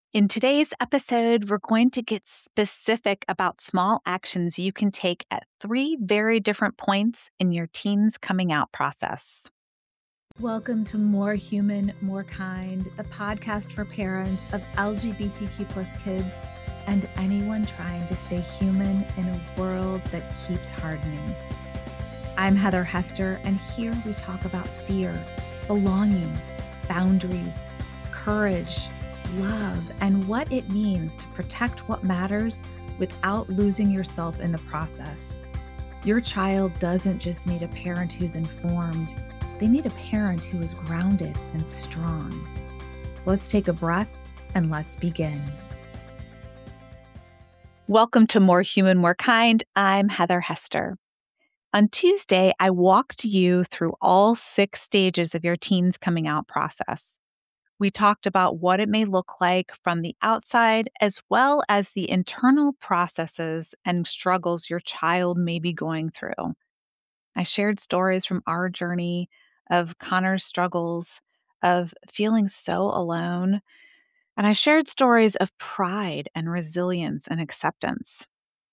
In today's episode, we're going to get specific about small actions you can take at three very different points in your teen's coming out process. Welcome to More Human, More Kind, the podcast for parents of LGBTQ plus kids and anyone trying to stay human in a world that keeps hardening. I'm Heather Hester, and here we talk about fear, belonging, boundaries, courage, love, and what it means to protect what matters without losing yourself in the process. Your child doesn't just need a parent who's informed. They need a parent who is grounded and strong. Let's take a breath and let's begin. Welcome to More Human, More Kind. I'm Heather Hester. On Tuesday, I walked you through all 6 stages of your teen's coming out process. We talked about what it may look like from the outside, as well as the internal processes and struggles your child may be going through. I shared stories from our journey of Connor's struggles, of feeling so alone, and I shared stories of pride and resilience and acceptance.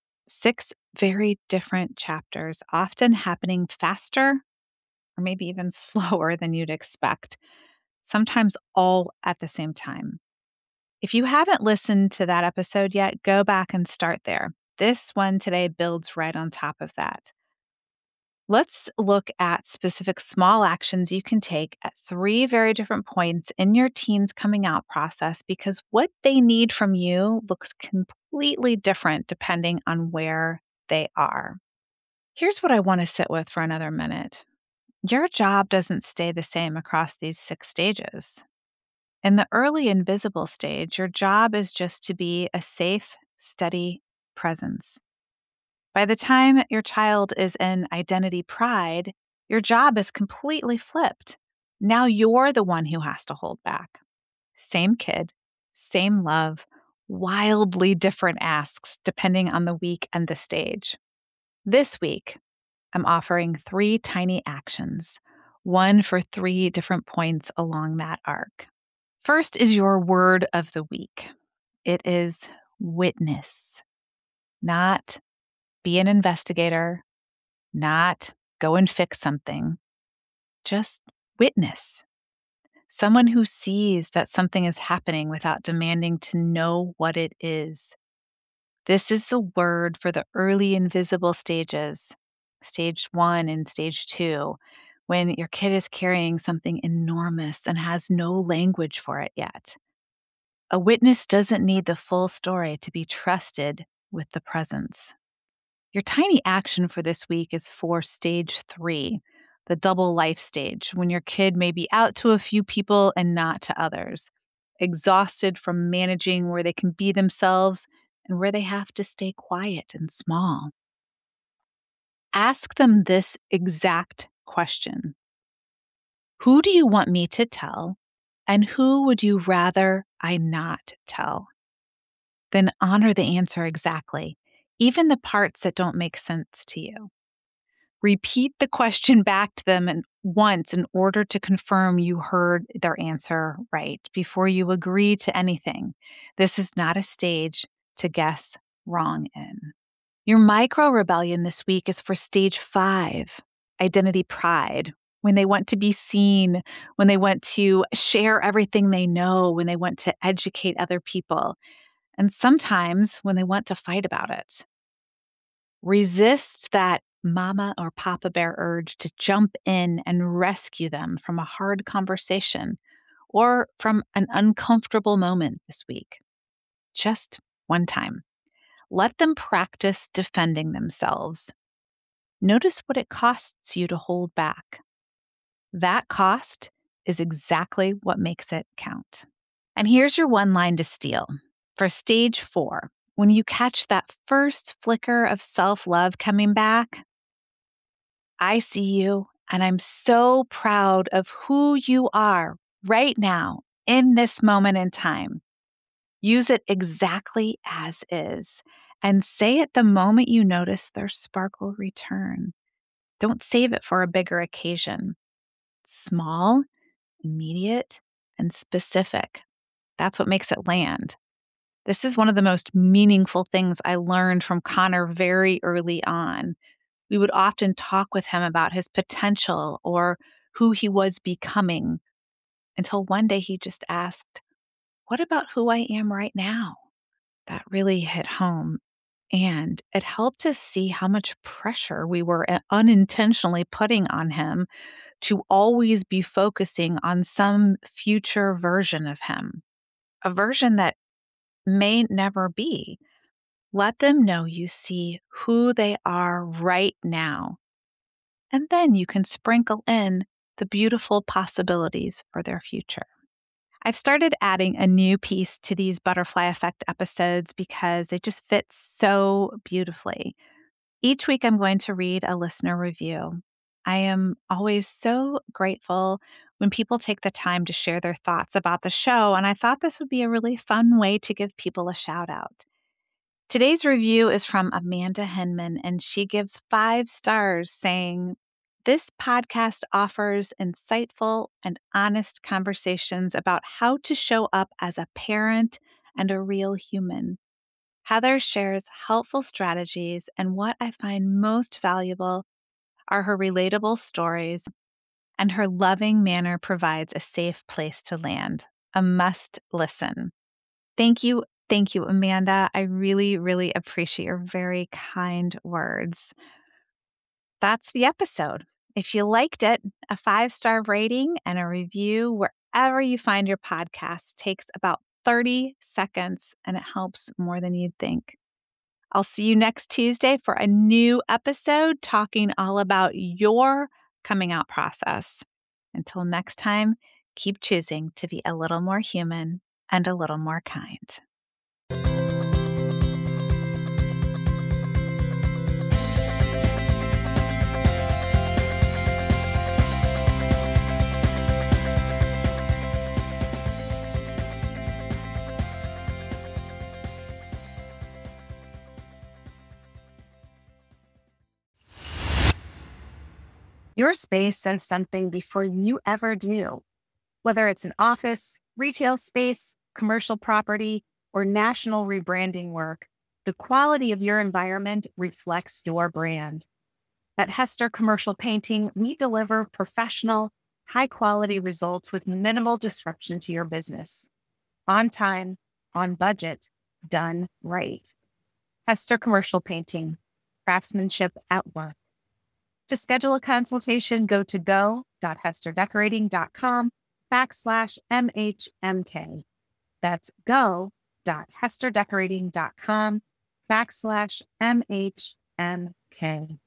6 very different chapters, often happening faster or maybe even slower than you'd expect, sometimes all at the same time. If you haven't listened to that episode yet, go back and start there. This one today builds right on top of that. Let's look at specific small actions you can take at 3 very different points in your teen's coming out process because what they need from you looks completely different depending on where they are. Here's what I want to sit with for another minute. Your job doesn't stay the same across these 6 stages. In the early invisible stage, your job is just to be a safe, steady presence. By the time your child is in identity pride, your job is completely flipped. Now you're the one who has to hold back. Same kid, same love, wildly different asks depending on the week and the stage. This week, I'm offering 3 tiny actions, one for 3 different points along that arc. First is your word of the week. It is witness, not be an investigator, not go and fix something. Just witness. Someone who sees that something is happening without demanding to know what it is. This is the word for the early invisible stages, stage 1 and stage 2, when your kid is carrying something enormous and has no language for it yet. A witness doesn't need the full story to be trusted with the presence. Your tiny action for this week is for stage 3, the double life stage, when your kid may be out to a few people and not to others, exhausted from managing where they can be themselves and where they have to stay quiet and small. Ask them this exact question: who do you want me to tell, and who would you rather I not tell? Then honor the answer exactly, even the parts that don't make sense to you. Repeat the question back to them once in order to confirm you heard their answer right before you agree to anything. This is not a stage to guess wrong in. Your micro rebellion this week is for stage 5, identity pride, when they want to be seen, when they want to share everything they know, when they want to educate other people, and sometimes when they want to fight about it. Resist that mama or papa bear urge to jump in and rescue them from a hard conversation or from an uncomfortable moment this week. Just one time. Let them practice defending themselves. Notice what it costs you to hold back. That cost is exactly what makes it count. And here's your one line to steal. For stage 4, when you catch that first flicker of self-love coming back, I see you and I'm so proud of who you are right now in this moment in time. Use it exactly as is and say it the moment you notice their sparkle return. Don't save it for a bigger occasion. Small, immediate, and specific. That's what makes it land. This is one of the most meaningful things I learned from Connor very early on. We would often talk with him about his potential or who he was becoming until one day he just asked, "What about who I am right now?" That really hit home. And it helped us see how much pressure we were unintentionally putting on him to always be focusing on some future version of him, a version that may never be. Let them know you see who they are right now, and then you can sprinkle in the beautiful possibilities for their future. I've started adding a new piece to these butterfly effect episodes because they just fit so beautifully. Each week, I'm going to read a listener review. I am always so grateful when people take the time to share their thoughts about the show, and I thought this would be a really fun way to give people a shout out. Today's review is from Amanda Hinman, and she gives 5 stars saying, "This podcast offers insightful and honest conversations about how to show up as a parent and a real human. Heather shares helpful strategies, and what I find most valuable are her relatable stories, and her loving manner provides a safe place to land. A must listen." Thank you. Thank you, Amanda. I really, really appreciate your very kind words. That's the episode. If you liked it, a 5 star rating and a review wherever you find your podcast takes about 30 seconds and it helps more than you'd think. I'll see you next Tuesday for a new episode talking all about your coming out process. Until next time, keep choosing to be a little more human and a little more kind. Your space says something before you ever do. Whether it's an office, retail space, commercial property, or national rebranding work, the quality of your environment reflects your brand. At Hester Commercial Painting, we deliver professional, high-quality results with minimal disruption to your business. On time, on budget, done right. Hester Commercial Painting, craftsmanship at work. To schedule a consultation, go to go.hesterdecorating.com/MHMK. That's go.hesterdecorating.com/MHMK.